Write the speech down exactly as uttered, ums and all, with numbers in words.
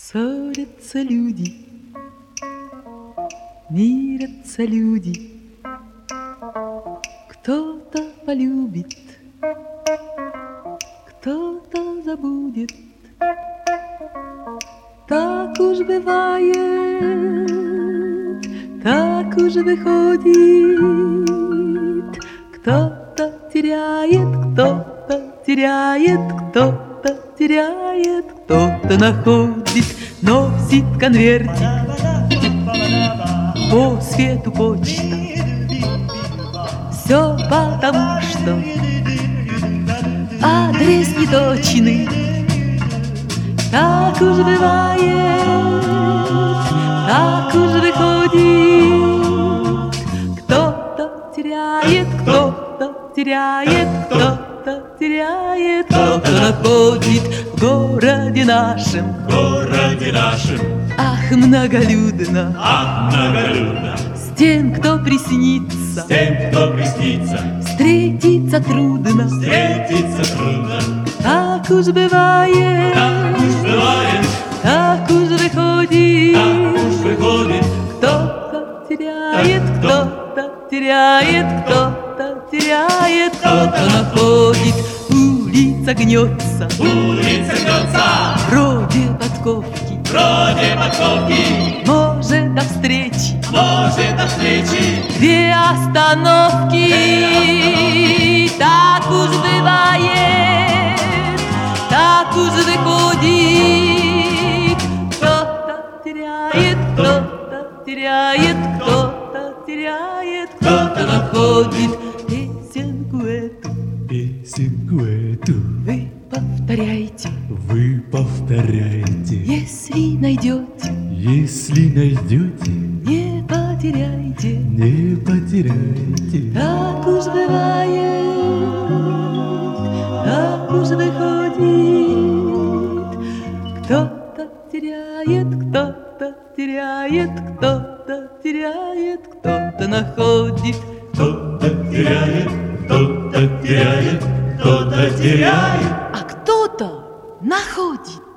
Ссорятся люди, мирятся люди. Кто-то полюбит, кто-то забудет. Так уж бывает, так уж выходит. Кто-то теряет, кто-то теряет, кто-то теряет, кто-то находит, носит конвертик по свету почта. Все потому, что адрес неточный. Так уж бывает, так уж выходит. Кто-то теряет, кто-то теряет, кто-то теряет, кто-то находит в городе нашем, в городе нашем. Ах, многолюдно, ах, многолюдно. С тем, кто приснится, с тем, кто приснится, встретиться трудно, встретиться трудно. Так уж бывает, так уж бывает, так уж выходит, так уж выходит. Кто-то теряет, кто-то теряет, кто-то теряет, кто-то находит. Улица гнется, улица гнется, вроде подковки, вроде подковки. Может, до встречи, может, до встречи. Две остановки, Две остановки. Так уж бывает, так уж выходит. Кто-то теряет, кто-то теряет, кто-то теряет, кто-то находит. Песенку эту, песенку эту вы повторяйте, вы повторяйте. Если найдете, если найдете, не потеряйте, не потеряйте. Так уж бывает, так уж выходит. Кто-то теряет, кто-то теряет, кто-то теряет, кто-то находит. Кто-то теряет, кто-то теряет, кто-то теряет, а кто-то находит.